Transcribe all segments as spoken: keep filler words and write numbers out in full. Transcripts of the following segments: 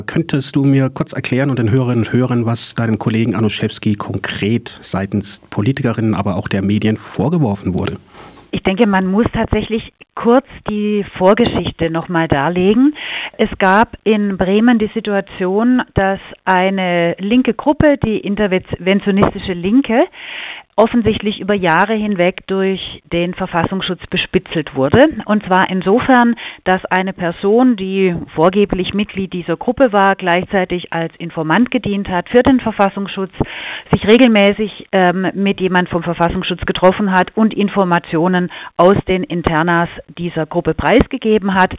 Könntest du mir kurz erklären und den Hörerinnen und Hörern, was deinem Kollegen Anuszewski konkret seitens Politikerinnen, aber auch der Medien vorgeworfen wurde? Ich denke, man muss tatsächlich kurz die Vorgeschichte nochmal darlegen. Es gab in Bremen die Situation, dass eine linke Gruppe, die interventionistische Linke, offensichtlich über Jahre hinweg durch den Verfassungsschutz bespitzelt wurde. Und zwar insofern, dass eine Person, die vorgeblich Mitglied dieser Gruppe war, gleichzeitig als Informant gedient hat für den Verfassungsschutz, sich regelmäßig ähm, mit jemand vom Verfassungsschutz getroffen hat und Informationen aus den Internas dieser Gruppe preisgegeben hat.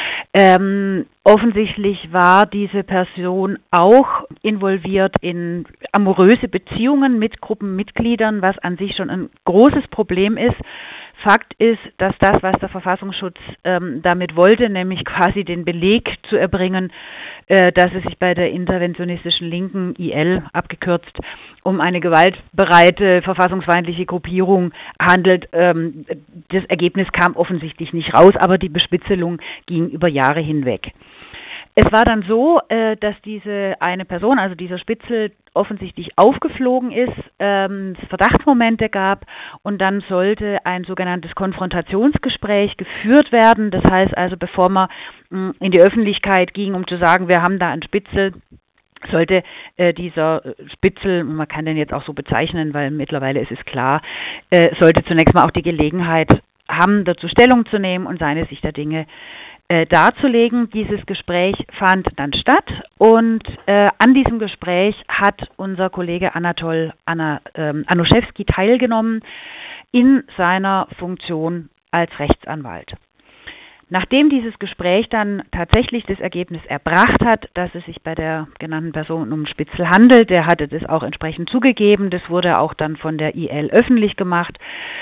Ähm, offensichtlich war diese Person auch involviert in amoröse Beziehungen mit Gruppenmitgliedern, was an sich schon ein großes Problem ist. Fakt ist, dass das, was der Verfassungsschutz ähm, damit wollte, nämlich quasi den Beleg zu erbringen, äh, dass es sich bei der interventionistischen Linken, I L abgekürzt, um eine gewaltbereite, verfassungsfeindliche Gruppierung handelt. Ähm, das Ergebnis kam offensichtlich nicht raus, aber die Bespitzelung ging über Jahre hinweg. Es war dann so, äh, dass diese eine Person, also dieser Spitzel, offensichtlich aufgeflogen ist, ähm, es Verdachtsmomente gab und dann sollte ein sogenanntes Konfrontationsgespräch geführt werden. Das heißt also, bevor man mh, in die Öffentlichkeit ging, um zu sagen, wir haben da einen Spitzel, sollte äh, dieser Spitzel, man kann den jetzt auch so bezeichnen, weil mittlerweile ist es klar, äh, sollte zunächst mal auch die Gelegenheit haben, dazu Stellung zu nehmen und seine Sicht der Dinge Äh, darzulegen. Dieses Gespräch fand dann statt und äh, an diesem Gespräch hat unser Kollege Anatol Anna, ähm, Anuszewski teilgenommen in seiner Funktion als Rechtsanwalt. Nachdem dieses Gespräch dann tatsächlich das Ergebnis erbracht hat, dass es sich bei der genannten Person um Spitzel handelt, der hatte das auch entsprechend zugegeben, das wurde auch dann von der I L öffentlich gemacht,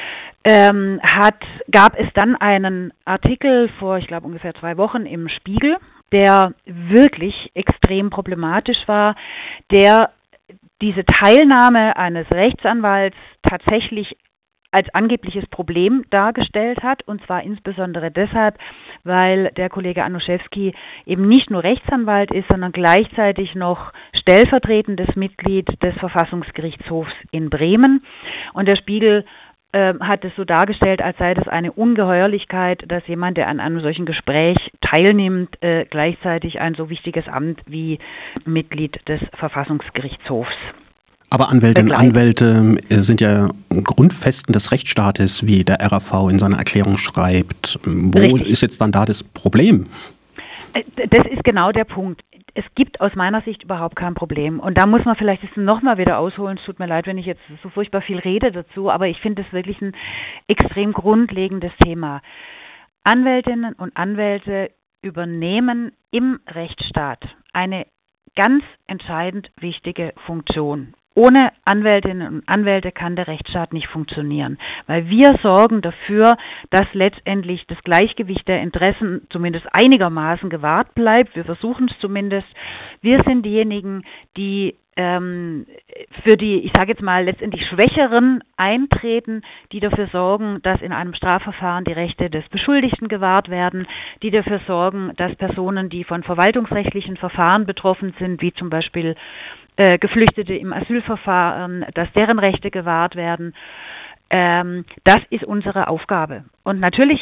Ähm, hat, gab es dann einen Artikel vor, ich glaube, ungefähr zwei Wochen im Spiegel, der wirklich extrem problematisch war, der diese Teilnahme eines Rechtsanwalts tatsächlich als angebliches Problem dargestellt hat, und zwar insbesondere deshalb, weil der Kollege Anuszewski eben nicht nur Rechtsanwalt ist, sondern gleichzeitig noch stellvertretendes Mitglied des Verfassungsgerichtshofs in Bremen. Und der Spiegel hat es so dargestellt, als sei das eine Ungeheuerlichkeit, dass jemand, der an einem solchen Gespräch teilnimmt, äh, gleichzeitig ein so wichtiges Amt wie Mitglied des Verfassungsgerichtshofs. Aber Anwältinnen und Anwälte sind ja Grundfesten des Rechtsstaates, wie der R A V in seiner Erklärung schreibt. Wo Richtig. Ist jetzt dann da das Problem? Das ist genau der Punkt. Es gibt aus meiner Sicht überhaupt kein Problem. Und da muss man vielleicht jetzt nochmal wieder ausholen. Es tut mir leid, wenn ich jetzt so furchtbar viel rede dazu, aber ich finde es wirklich ein extrem grundlegendes Thema. Anwältinnen und Anwälte übernehmen im Rechtsstaat eine ganz entscheidend wichtige Funktion. Ohne Anwältinnen und Anwälte kann der Rechtsstaat nicht funktionieren, weil wir sorgen dafür, dass letztendlich das Gleichgewicht der Interessen zumindest einigermaßen gewahrt bleibt. Wir versuchen es zumindest. Wir sind diejenigen, die ähm, für die, ich sage jetzt mal, letztendlich Schwächeren eintreten, die dafür sorgen, dass in einem Strafverfahren die Rechte des Beschuldigten gewahrt werden, die dafür sorgen, dass Personen, die von verwaltungsrechtlichen Verfahren betroffen sind, wie zum Beispiel Äh, Geflüchtete im Asylverfahren, dass deren Rechte gewahrt werden. Ähm, das ist unsere Aufgabe. Und natürlich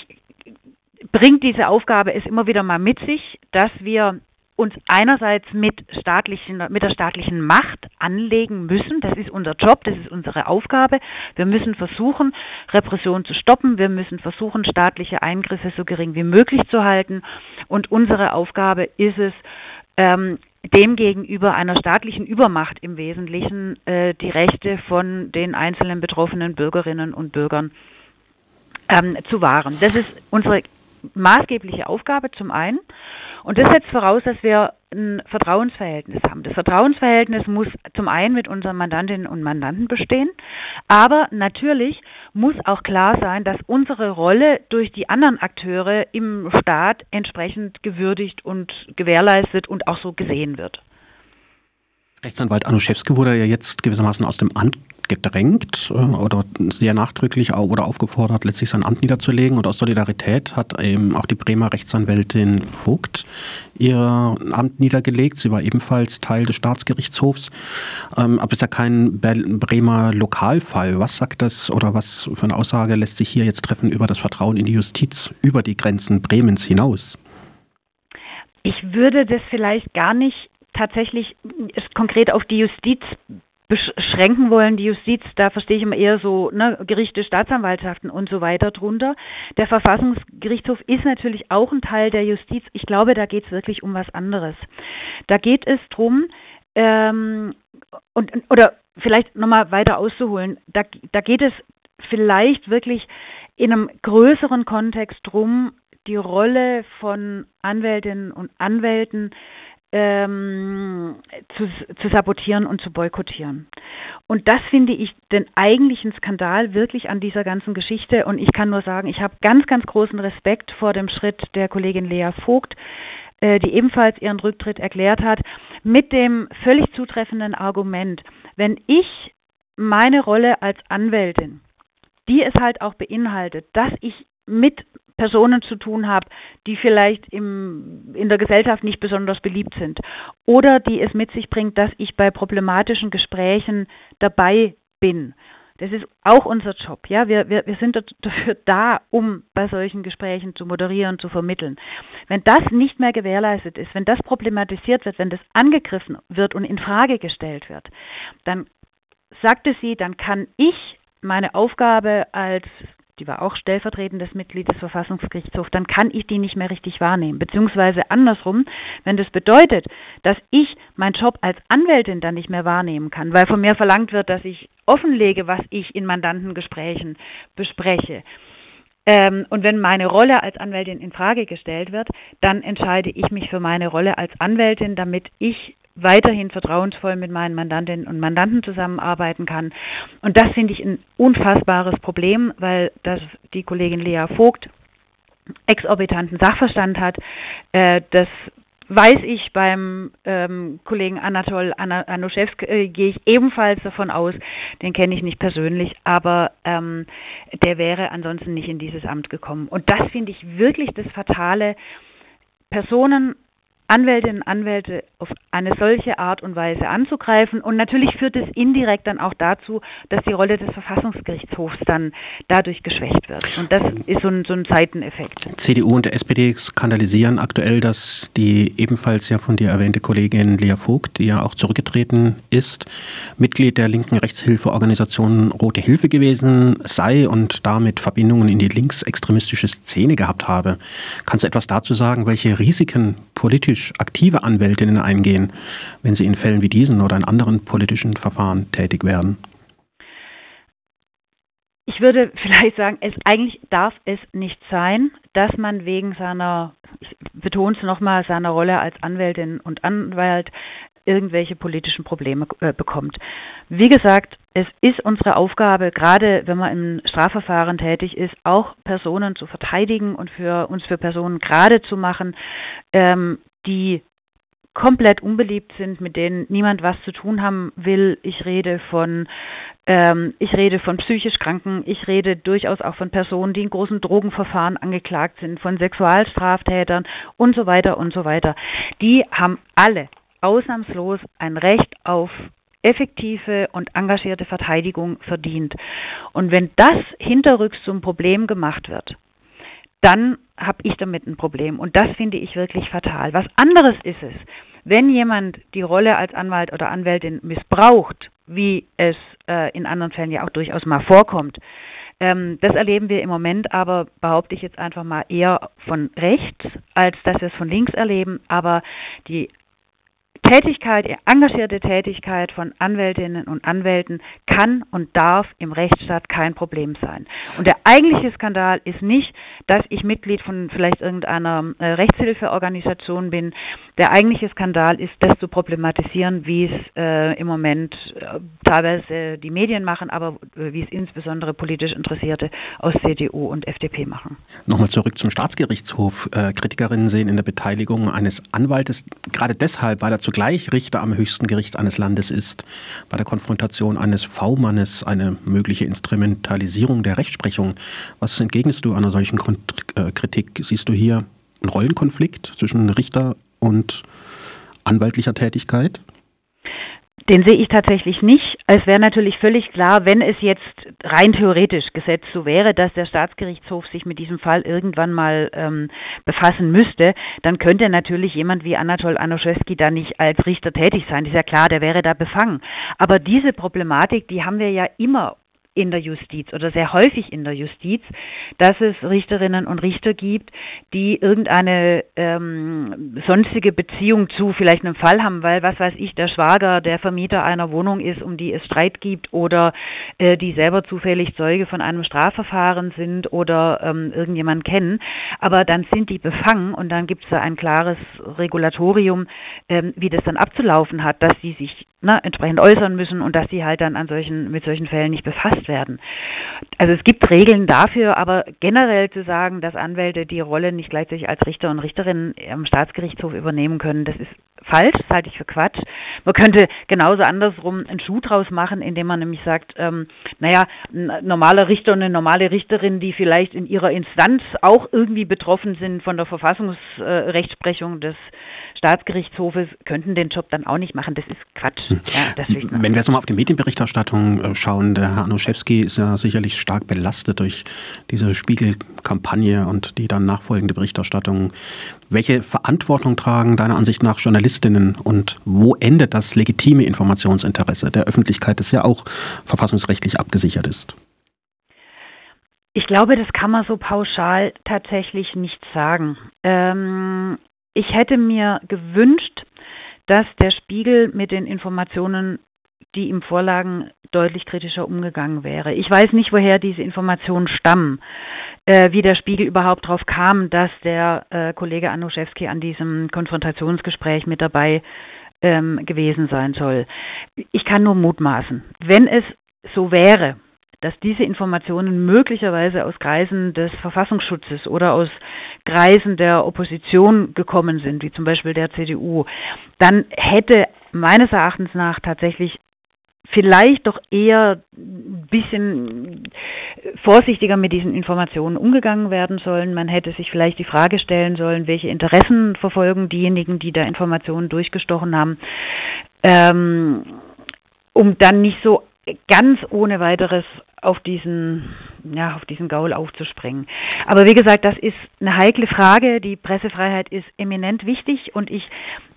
bringt diese Aufgabe es immer wieder mal mit sich, dass wir uns einerseits mit staatlichen, mit der staatlichen Macht anlegen müssen. Das ist unser Job, das ist unsere Aufgabe. Wir müssen versuchen, Repression zu stoppen. Wir müssen versuchen, staatliche Eingriffe so gering wie möglich zu halten. Und unsere Aufgabe ist es, ähm, demgegenüber einer staatlichen Übermacht im Wesentlichen äh, die Rechte von den einzelnen betroffenen Bürgerinnen und Bürgern ähm, zu wahren. Das ist unsere maßgebliche Aufgabe zum einen. Und das setzt voraus, dass wir ein Vertrauensverhältnis haben. Das Vertrauensverhältnis muss zum einen mit unseren Mandantinnen und Mandanten bestehen, aber natürlich muss auch klar sein, dass unsere Rolle durch die anderen Akteure im Staat entsprechend gewürdigt und gewährleistet und auch so gesehen wird. Rechtsanwalt Anuszewski wurde ja jetzt gewissermaßen aus dem Amt gedrängt oder sehr nachdrücklich oder aufgefordert, letztlich sein Amt niederzulegen. Und aus Solidarität hat eben auch die Bremer Rechtsanwältin Vogt ihr Amt niedergelegt. Sie war ebenfalls Teil des Staatsgerichtshofs. Aber es ist ja kein Bremer Lokalfall. Was sagt das oder was für eine Aussage lässt sich hier jetzt treffen über das Vertrauen in die Justiz über die Grenzen Bremens hinaus? Ich würde das vielleicht gar nicht tatsächlich konkret auf die Justiz beschränken wollen. Die Justiz, da verstehe ich immer eher so ne, Gerichte, Staatsanwaltschaften und so weiter drunter. Der Verfassungsgerichtshof ist natürlich auch ein Teil der Justiz. Ich glaube, da geht es wirklich um was anderes. Da geht es drum, ähm, und, oder vielleicht nochmal weiter auszuholen, da, da geht es vielleicht wirklich in einem größeren Kontext drum, die Rolle von Anwältinnen und Anwälten Ähm, zu, zu sabotieren und zu boykottieren. Und das finde ich den eigentlichen Skandal wirklich an dieser ganzen Geschichte. Und ich kann nur sagen, ich habe ganz, ganz großen Respekt vor dem Schritt der Kollegin Lea Vogt, äh, die ebenfalls ihren Rücktritt erklärt hat, mit dem völlig zutreffenden Argument, wenn ich meine Rolle als Anwältin, die es halt auch beinhaltet, dass ich mit Personen zu tun habe, die vielleicht im, in der Gesellschaft nicht besonders beliebt sind oder die es mit sich bringt, dass ich bei problematischen Gesprächen dabei bin. Das ist auch unser Job. Ja? Wir, wir, wir sind dafür da, um bei solchen Gesprächen zu moderieren, zu vermitteln. Wenn das nicht mehr gewährleistet ist, wenn das problematisiert wird, wenn das angegriffen wird und in Frage gestellt wird, dann sagte sie, dann kann ich meine Aufgabe als die war auch stellvertretendes Mitglied des Verfassungsgerichtshofs, dann kann ich die nicht mehr richtig wahrnehmen. Beziehungsweise andersrum, wenn das bedeutet, dass ich meinen Job als Anwältin dann nicht mehr wahrnehmen kann, weil von mir verlangt wird, dass ich offenlege, was ich in Mandantengesprächen bespreche. Ähm, und wenn meine Rolle als Anwältin in Frage gestellt wird, dann entscheide ich mich für meine Rolle als Anwältin, damit ich weiterhin vertrauensvoll mit meinen Mandantinnen und Mandanten zusammenarbeiten kann. Und das finde ich ein unfassbares Problem, weil das die Kollegin Lea Vogt exorbitanten Sachverstand hat. Äh, das weiß ich beim ähm, Kollegen Anatol Anuszewski, äh, gehe ich ebenfalls davon aus, den kenne ich nicht persönlich, aber ähm, der wäre ansonsten nicht in dieses Amt gekommen. Und das finde ich wirklich das Fatale, Personen, Anwältinnen und Anwälte auf eine solche Art und Weise anzugreifen. Und natürlich führt es indirekt dann auch dazu, dass die Rolle des Verfassungsgerichtshofs dann dadurch geschwächt wird. Und das ist so ein, so ein Seiteneffekt. C D U und S P D skandalisieren aktuell, dass die ebenfalls ja von dir erwähnte Kollegin Lea Vogt, die ja auch zurückgetreten ist, Mitglied der linken Rechtshilfeorganisation Rote Hilfe gewesen sei und damit Verbindungen in die linksextremistische Szene gehabt habe. Kannst du etwas dazu sagen, welche Risiken politisch aktive Anwältinnen eingehen, wenn sie in Fällen wie diesen oder in anderen politischen Verfahren tätig werden? Ich würde vielleicht sagen, es eigentlich darf es nicht sein, dass man wegen seiner, ich betone es nochmal, seiner Rolle als Anwältin und Anwalt irgendwelche politischen Probleme äh, bekommt. Wie gesagt, es ist unsere Aufgabe, gerade wenn man im Strafverfahren tätig ist, auch Personen zu verteidigen und für uns für Personen gerade zu machen, ähm, die komplett unbeliebt sind, mit denen niemand was zu tun haben will. Ich rede von ähm, ich rede von psychisch Kranken, ich rede durchaus auch von Personen, die in großen Drogenverfahren angeklagt sind, von Sexualstraftätern und so weiter und so weiter. Die haben alle ausnahmslos ein Recht auf effektive und engagierte Verteidigung verdient. Und wenn das hinterrücks zum Problem gemacht wird, dann habe ich damit ein Problem. Und das finde ich wirklich fatal. Was anderes ist es, wenn jemand die Rolle als Anwalt oder Anwältin missbraucht, wie es äh, in anderen Fällen ja auch durchaus mal vorkommt. Ähm, das erleben wir im Moment aber, behaupte ich jetzt einfach mal, eher von rechts, als dass wir es von links erleben. Aber die Tätigkeit, engagierte Tätigkeit von Anwältinnen und Anwälten kann und darf im Rechtsstaat kein Problem sein. Und der eigentliche Skandal ist nicht, dass ich Mitglied von vielleicht irgendeiner äh, Rechtshilfeorganisation bin. Der eigentliche Skandal ist, das zu problematisieren, wie es äh, im Moment äh, teilweise äh, die Medien machen, aber äh, wie es insbesondere politisch Interessierte aus C D U und F D P machen. Nochmal zurück zum Staatsgerichtshof. Äh, Kritikerinnen sehen in der Beteiligung eines Anwaltes gerade deshalb, weil er zugleich Richter am höchsten Gericht eines Landes ist, bei der Konfrontation eines V-Mannes eine mögliche Instrumentalisierung der Rechtsprechung. Was entgegnest du einer solchen Kritik? Siehst du hier einen Rollenkonflikt zwischen Richter und anwaltlicher Tätigkeit? Den sehe ich tatsächlich nicht. Es wäre natürlich völlig klar, wenn es jetzt rein theoretisch gesetzt so wäre, dass der Staatsgerichtshof sich mit diesem Fall irgendwann mal ähm, befassen müsste, dann könnte natürlich jemand wie Anatol Anuschewski da nicht als Richter tätig sein. Das ist ja klar, der wäre da befangen. Aber diese Problematik, die haben wir ja immer in der Justiz oder sehr häufig in der Justiz, dass es Richterinnen und Richter gibt, die irgendeine ähm, sonstige Beziehung zu vielleicht einem Fall haben, weil, was weiß ich, der Schwager der Vermieter einer Wohnung ist, um die es Streit gibt, oder äh, die selber zufällig Zeuge von einem Strafverfahren sind oder ähm, irgendjemanden kennen. Aber dann sind die befangen und dann gibt es da ein klares Regulatorium, ähm, wie das dann abzulaufen hat, dass sie sich ne, entsprechend äußern müssen und dass sie halt dann an solchen, mit solchen Fällen nicht befasst werden. Also es gibt Regeln dafür, aber generell zu sagen, dass Anwälte die Rolle nicht gleichzeitig als Richter und Richterinnen am Staatsgerichtshof übernehmen können, das ist falsch, das halte ich für Quatsch. Man könnte genauso andersrum einen Schuh draus machen, indem man nämlich sagt, ähm, naja, ein normaler Richter und eine normale Richterin, die vielleicht in ihrer Instanz auch irgendwie betroffen sind von der Verfassungsrechtsprechung des Staatsgerichtshofes, könnten den Job dann auch nicht machen. Das ist Quatsch. Ja, deswegen. Wenn wir jetzt nochmal auf die Medienberichterstattung schauen, der Herr Anuschewski ist ja sicherlich stark belastet durch diese Spiegel-Kampagne und die dann nachfolgende Berichterstattung. Welche Verantwortung tragen deiner Ansicht nach Journalistinnen und wo endet das legitime Informationsinteresse der Öffentlichkeit, das ja auch verfassungsrechtlich abgesichert ist? Ich glaube, das kann man so pauschal tatsächlich nicht sagen. Ähm, ich hätte mir gewünscht, dass der Spiegel mit den Informationen, die ihm vorlagen, deutlich kritischer umgegangen wäre. Ich weiß nicht, woher diese Informationen stammen, äh, wie der Spiegel überhaupt darauf kam, dass der äh, Kollege Anuschewski an diesem Konfrontationsgespräch mit dabei ähm, gewesen sein soll. Ich kann nur mutmaßen. Wenn es so wäre, dass diese Informationen möglicherweise aus Kreisen des Verfassungsschutzes oder aus Kreisen der Opposition gekommen sind, wie zum Beispiel der C D U, dann hätte meines Erachtens nach tatsächlich vielleicht doch eher ein bisschen vorsichtiger mit diesen Informationen umgegangen werden sollen. Man hätte sich vielleicht die Frage stellen sollen, welche Interessen verfolgen diejenigen, die da Informationen durchgestochen haben, ähm, um dann nicht so ganz ohne weiteres auf diesen, ja, auf diesen Gaul aufzuspringen. Aber wie gesagt, das ist eine heikle Frage. Die Pressefreiheit ist eminent wichtig und ich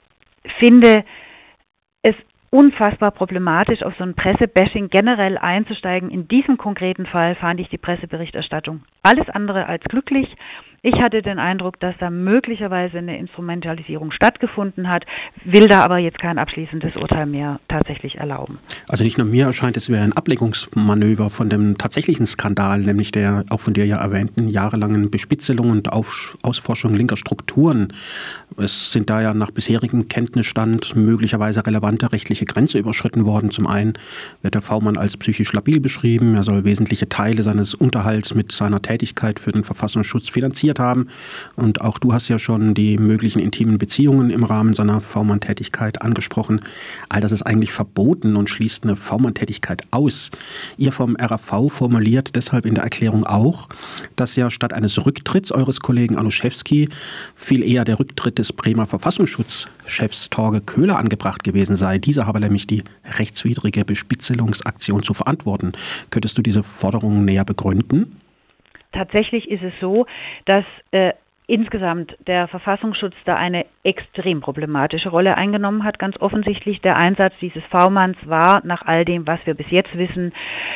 finde es unfassbar problematisch, auf so ein Pressebashing generell einzusteigen. In diesem konkreten Fall fand ich die Presseberichterstattung alles andere als glücklich. Ich hatte den Eindruck, dass da möglicherweise eine Instrumentalisierung stattgefunden hat, will da aber jetzt kein abschließendes Urteil mehr tatsächlich erlauben. Also nicht nur mir erscheint, es wäre ein Ablenkungsmanöver von dem tatsächlichen Skandal, nämlich der auch von dir ja erwähnten jahrelangen Bespitzelung und Auf- Ausforschung linker Strukturen. Es sind da ja nach bisherigem Kenntnisstand möglicherweise relevante rechtliche Grenzen überschritten worden. Zum einen wird der V-Mann als psychisch labil beschrieben. Er soll wesentliche Teile seines Unterhalts mit seiner Tätigkeit für den Verfassungsschutz finanziert haben. Und auch du hast ja schon die möglichen intimen Beziehungen im Rahmen seiner V-Mann-Tätigkeit angesprochen. All das ist eigentlich verboten und schließt eine V-Mann-Tätigkeit aus. Ihr vom R A V formuliert deshalb in der Erklärung auch, dass ja statt eines Rücktritts eures Kollegen Anuschewski viel eher der Rücktritt des Bremer Verfassungsschutzchefs Torge Köhler angebracht gewesen sei. Dieser habe nämlich die rechtswidrige Bespitzelungsaktion zu verantworten. Könntest du diese Forderung näher begründen? Tatsächlich ist es so, dass äh, insgesamt der Verfassungsschutz da eine extrem problematische Rolle eingenommen hat. Ganz offensichtlich der Einsatz dieses V-Manns war, nach all dem, was wir bis jetzt wissen,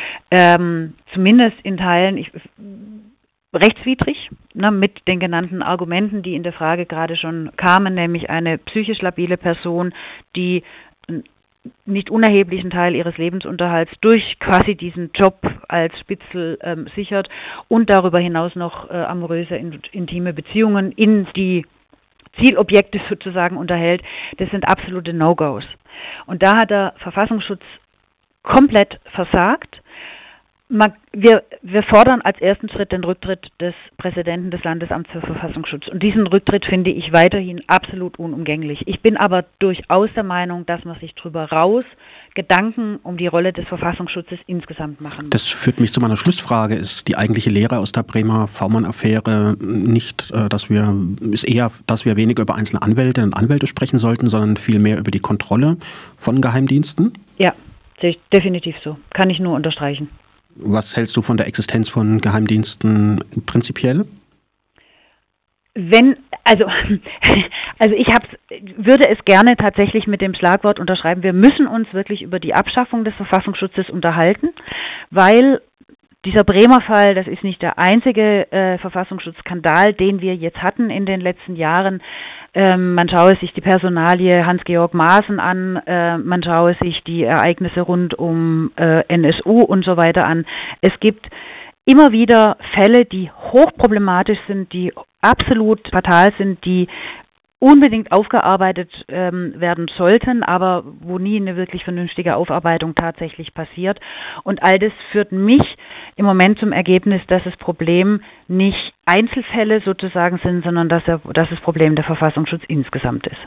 ähm, zumindest in Teilen ich, rechtswidrig, ne, mit den genannten Argumenten, die in der Frage gerade schon kamen, nämlich eine psychisch labile Person, die nicht unerheblichen Teil ihres Lebensunterhalts durch quasi diesen Job als Spitzel ähm, sichert und darüber hinaus noch äh, amoröse, in, intime Beziehungen in die Zielobjekte sozusagen unterhält. Das sind absolute No-Gos. Und da hat der Verfassungsschutz komplett versagt. Wir, wir fordern als ersten Schritt den Rücktritt des Präsidenten des Landesamts für Verfassungsschutz. Und diesen Rücktritt finde ich weiterhin absolut unumgänglich. Ich bin aber durchaus der Meinung, dass man sich darüber raus Gedanken um die Rolle des Verfassungsschutzes insgesamt machen muss. Das führt mich zu meiner Schlussfrage. Ist die eigentliche Lehre aus der Bremer V-Mann-Affäre nicht, dass wir, ist eher, dass wir weniger über einzelne Anwältinnen und Anwälte sprechen sollten, sondern vielmehr über die Kontrolle von Geheimdiensten? Ja, sehe ich definitiv so. Kann ich nur unterstreichen. Was hältst du von der Existenz von Geheimdiensten prinzipiell? Wenn, also, also ich hab's, würde es gerne tatsächlich mit dem Schlagwort unterschreiben, wir müssen uns wirklich über die Abschaffung des Verfassungsschutzes unterhalten, weil dieser Bremer Fall, das ist nicht der einzige äh, Verfassungsschutzskandal, den wir jetzt hatten in den letzten Jahren. Ähm, man schaue sich die Personalie Hans-Georg Maaßen an, äh, man schaue sich die Ereignisse rund um äh, N S U und so weiter an. Es gibt immer wieder Fälle, die hochproblematisch sind, die absolut fatal sind, die unbedingt aufgearbeitet ähm, werden sollten, aber wo nie eine wirklich vernünftige Aufarbeitung tatsächlich passiert. Und all das führt mich im Moment zum Ergebnis, dass das Problem nicht Einzelfälle sozusagen sind, sondern dass, er, dass das Problem der Verfassungsschutz insgesamt ist.